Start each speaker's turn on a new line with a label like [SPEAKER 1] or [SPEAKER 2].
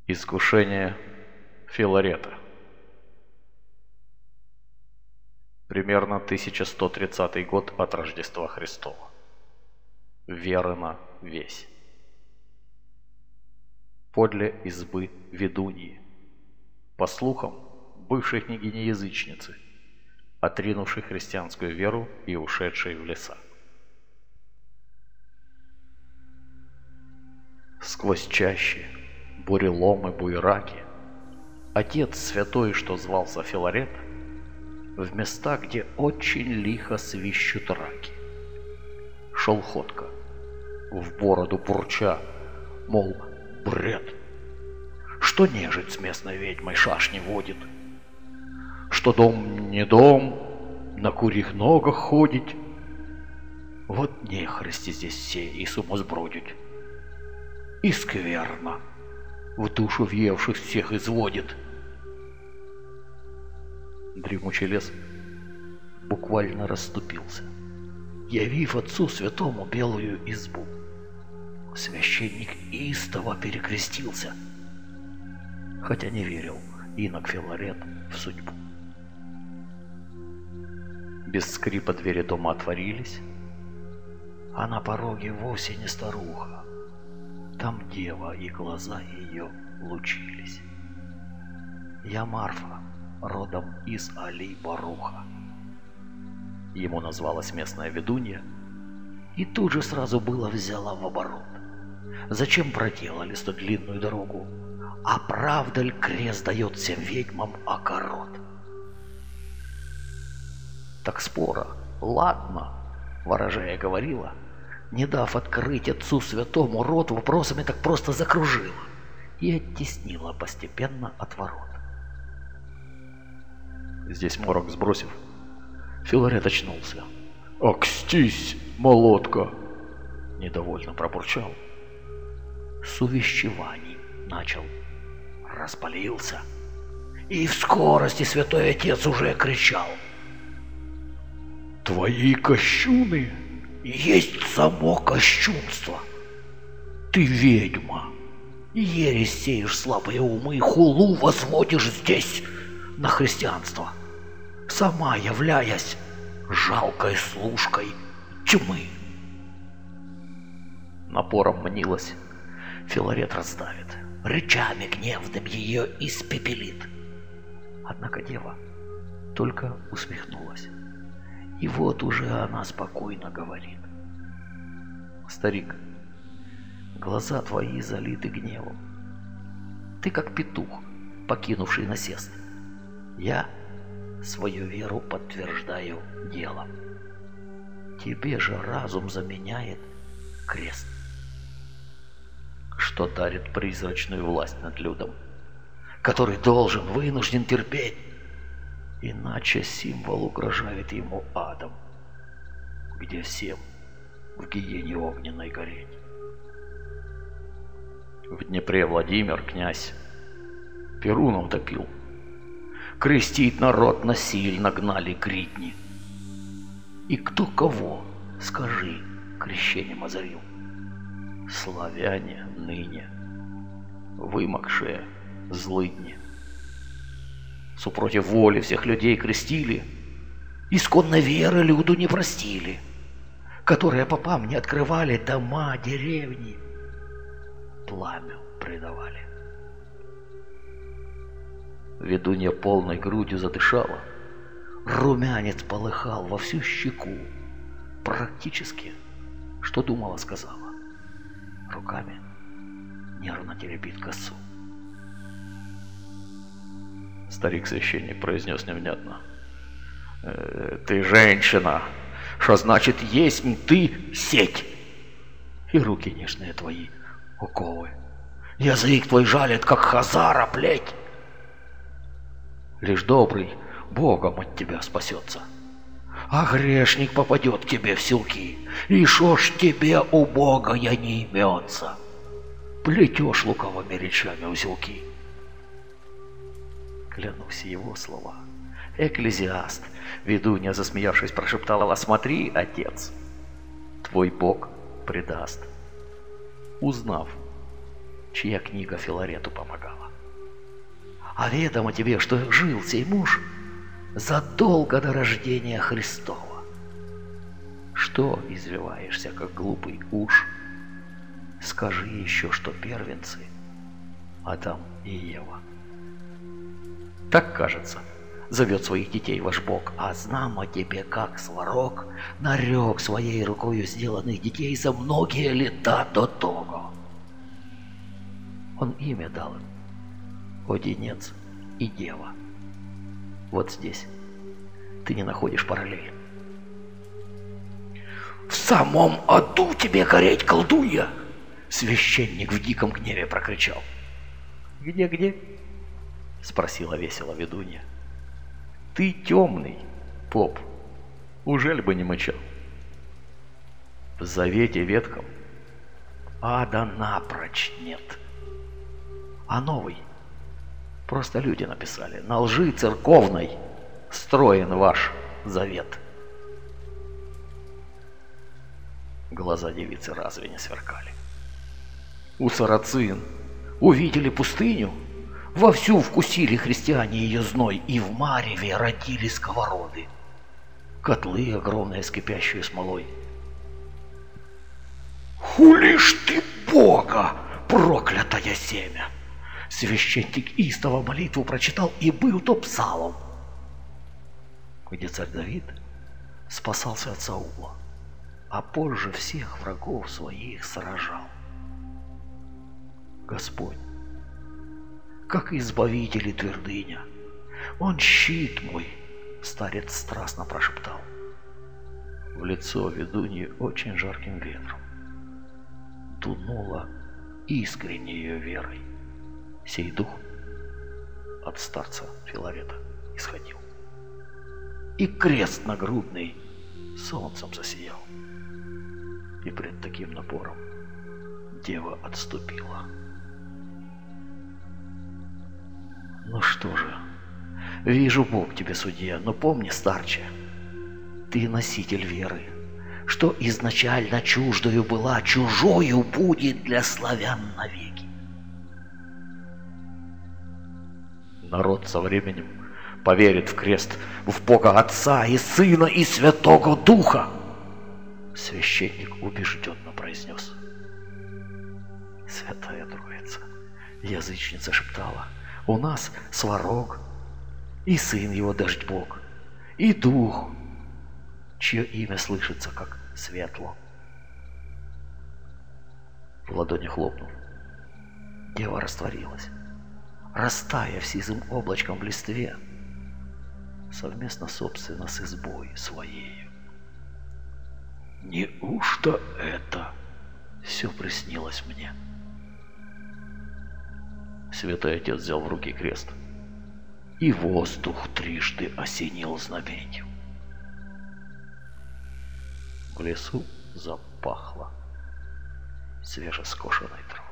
[SPEAKER 1] Искушение Филарета. Примерно 1130 год от Рождества Христова. Верына весь. Подле избы ведуньи, по слухам, бывшей княгини-язычницы, отринувшей христианскую веру и ушедшей в леса. Сквозь чащи, буреломы, буераки, отец святой, что звался Филарет, в места, где очень лихо свищут раки, шел ходко, в бороду бурча, мол, бред, что нежить с местной ведьмой шашни водит, что дом не дом, на курьих ногах ходить, вот нехристи здесь все и сумасбродить, и скверно в душу въевших всех изводит. Дремучий лес буквально расступился, явив отцу святому белую избу. Священник истово перекрестился, хотя не верил инок Филарет в судьбу. Без скрипа двери дома отворились, а на пороге вовсе не старуха. Там дева, и глаза ее лучились. Я Марфа, родом из Али-Баруха. Ему назвалась местная ведунья, и тут же сразу было взяла в оборот. Зачем проделали столь длинную дорогу? А правда ли крест дает всем ведьмам огород? Так спора, ладно, ворожея говорила, не дав открыть отцу святому рот, вопросами так просто закружила и оттеснила постепенно от ворот. Здесь морок сбросив, Филарет очнулся. «Акстись, молотка!» — недовольно пробурчал. С увещеваний начал. Распалился, и в скорости святой отец уже кричал: «Твои кощуны есть само кощунство! Ты ведьма, ересь сеешь слабые умы, и хулу возводишь здесь на христианство, сама являясь жалкой служкой тьмы!» Напором мнилась, Филарет раздавит, рычами гневным ее испепелит. Однако дева только усмехнулась, и вот уже она спокойно говорит: «Старик, глаза твои залиты гневом. Ты как петух, покинувший насест. Я свою веру подтверждаю делом. Тебе же разум заменяет крест, что дарит призрачную власть над людом, который должен, вынужден терпеть, иначе символ угрожает ему адом, где всем в гиене огненной гореть. В Днепре Владимир, князь, перуном топил, крестить народ насильно гнали гридни. И кто кого, скажи, крещением озарил? Славяне ныне, вымокшие злыдни, супротив воли всех людей крестили, исконно веры люду не простили, которые попам не открывали дома, деревни, пламя предавали. Ведунья полной грудью задышала, румянец полыхал во всю щеку, практически, что думала, сказала, руками нервно теребит косу. Старик-священник произнес невнятно: «Ты женщина, что значит есть ты сеть, и руки нежные твои уковы, язык твой жалит, как хазара плеть. Лишь добрый Богом от тебя спасется, а грешник попадет к тебе в селки, и шо ж тебе у Бога я не имется, плетешь луковыми речами узелки». Клянусь, его слова. Экклезиаст, ведунья, засмеявшись, прошептала: «Смотри, отец, твой Бог предаст, узнав, чья книга Филарету помогала. А ведомо тебе, что жил сей муж задолго до рождения Христова. Что извиваешься, как глупый уж? Скажи еще, что первенцы, Адам и Ева. Так, кажется, зовет своих детей ваш Бог, а знамо тебе, как сварог нарек своей рукою сделанных детей за многие лета до того. Он имя дал им: Одинец и Дева. Вот здесь ты не находишь параллель. «В самом аду тебе гореть, колдунья!» Священник в диком гневе прокричал. «Где?» — спросила весело ведунья. «Ты темный, поп, ужель бы не мычал? В завете ветхом ада напрочь нет, а новый просто люди написали. На лжи церковной строен ваш завет». Глаза девицы разве не сверкали? У сарацин увидели пустыню, вовсю вкусили христиане ее зной, и в мареве родили сковороды, котлы огромные с кипящей смолой. «Хулишь ты Бога, проклятое семя!» Священник истово молитву прочитал, и был то псалом, где царь Давид спасался от Саула, а позже всех врагов своих сражал. Господь, как избавитель и твердыня, он щит мой, старец страстно прошептал. В лицо ведуньи очень жарким ветром дунуло искреннею верой. Сей дух от старца Филарета исходил, и крест нагрудный солнцем засиял, и пред таким напором дева отступила. Ну что же, вижу, Бог тебе судья, но помни, старче, ты носитель веры, что изначально чуждою была, чужою будет для славян навеки. Народ со временем поверит в крест, в Бога Отца и Сына и Святого Духа, священник убежденно произнес. Святая Троица, язычница шептала, у нас сварог, и сын его дождь Бог, и дух, чье имя слышится, как светло. В ладони хлопнув, дева растворилась, растаяв сизым облачком в листве, совместно, собственно, с избой своею. Неужто это все приснилось мне? Святой Отец взял в руки крест, и воздух трижды осенил знаменью. В лесу запахло свежескошенной травой.